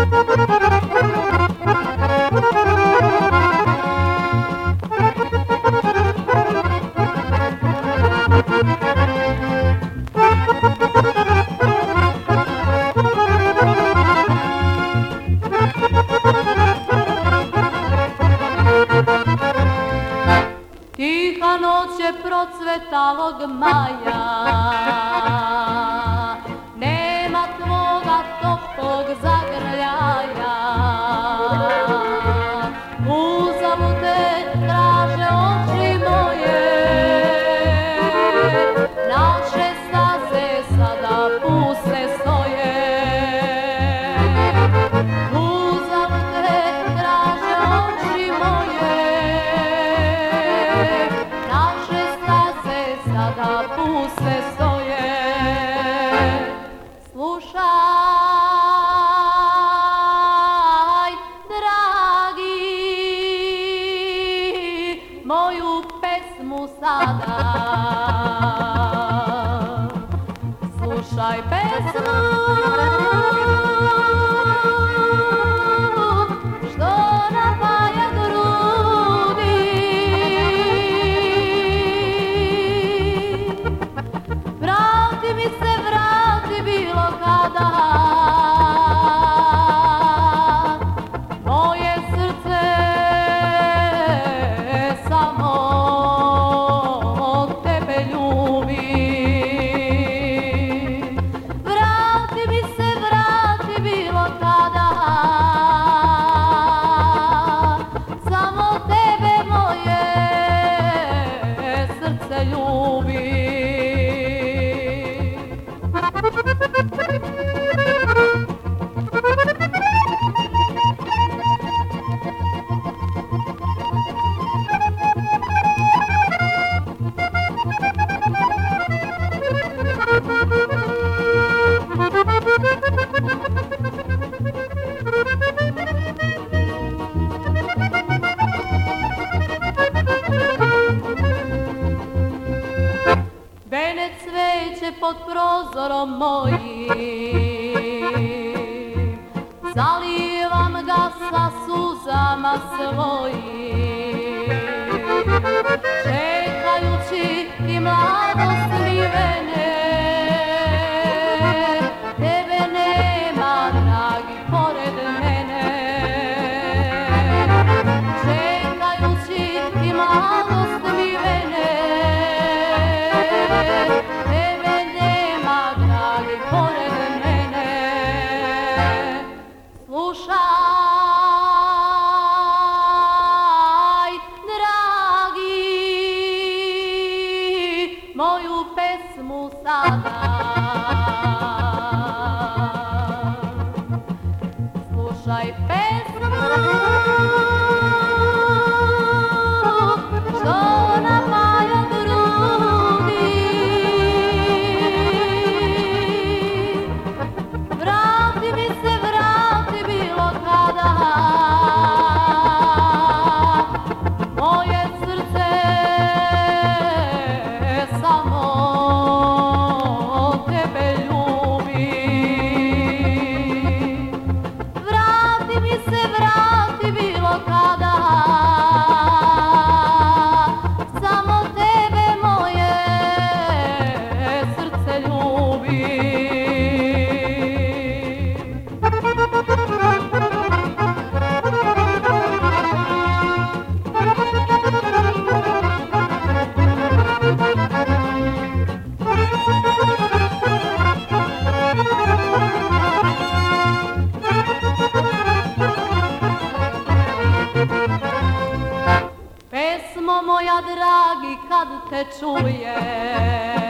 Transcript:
Tiha noć je procvetalog maja, nema tvoga toplog zagrljaja. Uzalud te traže oči moje, naše staze sada puste stoje. Uzalud te traže oči moje, naše staze sada puste stoje. Slušaj, dragi, moju pesmu sada. Slušaj pesmu što napaja grudi. Vrati mi se, vrati bilo kada, moje srce samo tebe ljubi. Vrati mi se, vrati bilo kada, samo tebe moje srce ljubi. Vene cveće pod prozorom mojim, zalijevam ga sa suzama svojim. Čekajući i mladost mi vene, tebe nema, dragi, pored mene. Čekajući i mladost mi vene, tebe nema, dragi, pored mene. Slušaj, dragi, moju pesmu sada. Slušaj pesmu što napaja grudi. Vrati mi se, vrati bilo kada, moje srce samo tebe ljubi. Vrati mi se, vrati bilo kada, samo tebe moje srce ljubi. Pesmo moja, dragi, kad te čujem,